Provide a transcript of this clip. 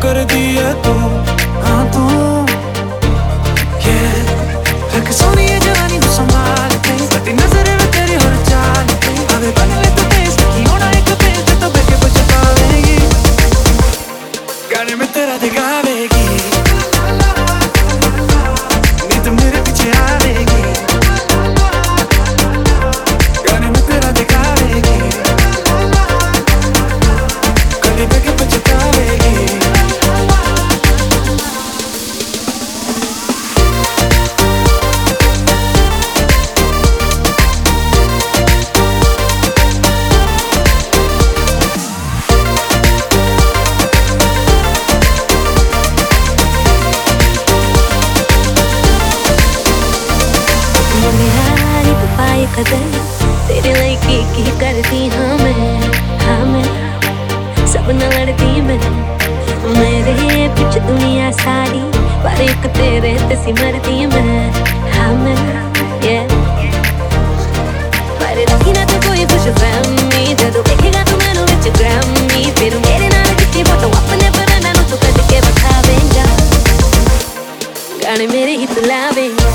कर दी है तू, हाँ तू रख सोनी ये जवानी को संभाल के, सटी नजर में तेरी हर चाल पे, अबे बन ले तो तेज की होना एक पेज तो बेके पछतावेगी, गाने में तेरा दिखावेगी, नहीं तो मेरे पीछे आवेगी, गाने में तेरा दिखावेगी, कभी बेके पछतावेगी। कदर तेरे लायक की करती हाँ मैं सब न लड़ती मैं, मेरे पीछे दुनिया सारी पर एक तेरे ते सी मरती मैं, हाँ मैं पर रखी ना तो कोई खुश फैमी, जदों देखेगा तू मैनू विच ग्रैमी, फिर मेरे नाल खिच्ची फोटो अपने पर मैनू तू कट के बखावेगा, गाने मेरे ही तू लावेगा।